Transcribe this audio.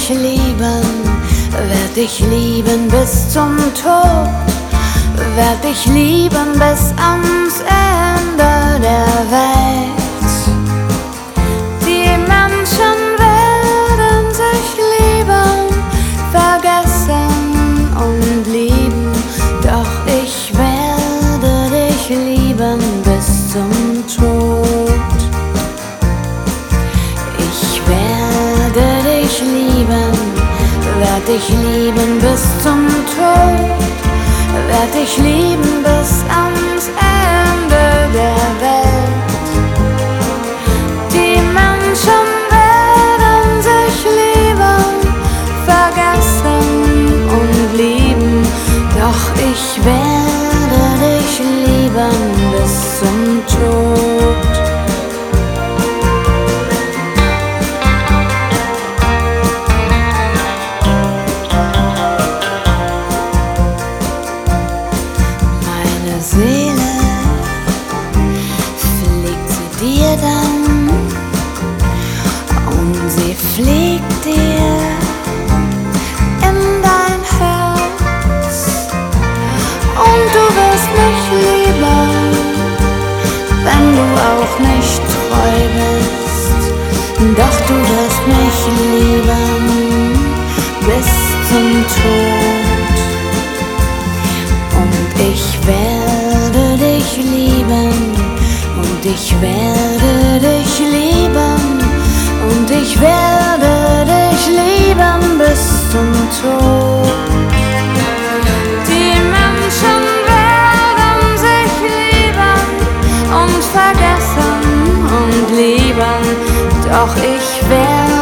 dich lieben, werd dich lieben bis zum Tod, werd dich lieben bis ans Ende der Welt. Die Menschen werden sich lieben, vergessen und lieben, doch ich werde dich lieben bis zum Tod. Ich werde dich lieben, werd dich lieben bis zum Tod, werd dich lieben bis ans Ende der Welt. Die Menschen werden sich lieben, vergessen und lieben, doch ich werde dich lieben bis zum Tod. Seele fliegt sie dir dann und sie fliegt dir in dein Herz und du wirst mich lieben, wenn du auch nicht treu bist, doch du wirst mich lieben bis zum Tod. Und ich werde dich lieben, und ich werde dich lieben, und ich werde dich lieben bis zum Tod. Die Menschen werden sich lieben und vergessen und lieben, doch ich werde